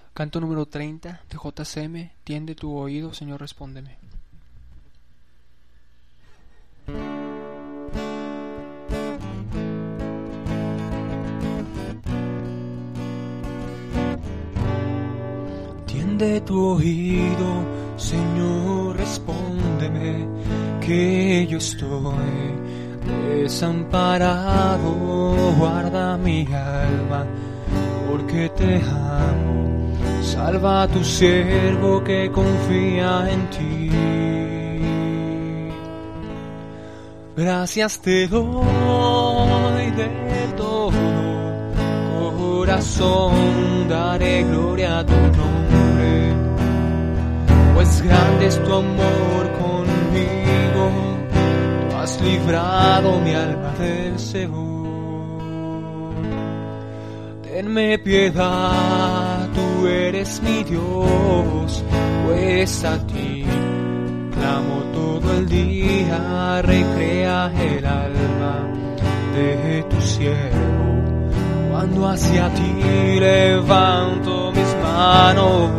Canto número 30 de JCM. Tiende tu oído, Señor, respóndeme. Tiende tu oído, Señor, respóndeme, que yo estoy desamparado. Guarda mi alma, porque te amo. Salva a tu siervo que confía en ti. Gracias te doy de todo corazón, daré gloria a tu nombre, pues grande es tu amor conmigo, tú has librado mi alma del Seol. Tenme piedad, tú eres mi Dios, pues a ti clamo todo el día. Recrea el alma de tu siervo, cuando hacia ti levanto mis manos.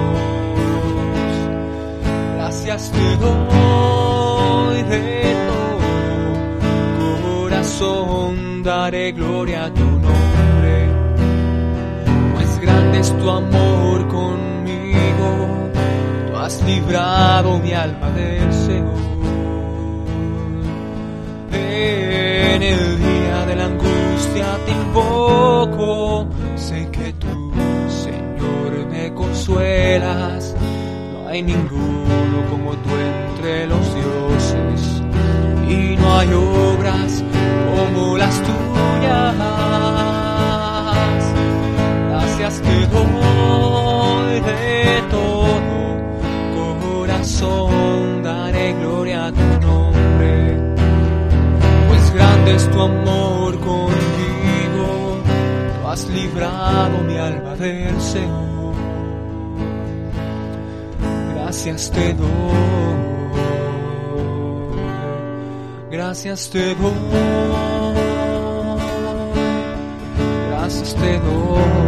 Gracias te doy de todo corazón, daré gloria a tu nombre, pues grande es tu amor conmigo, tú has librado mi alma del Seol. En el día de la angustia te invoco, sé que tú, Señor, me consuelas. No hay ninguno como tú entre los dioses, y no hay obras como las tuyas. Gracias te doy de todo corazón, daré gloria a tu nombre, pues grande es tu amor conmigo, tú has librado mi alma del Seol. Gracias te doy, gracias te doy, gracias te doy.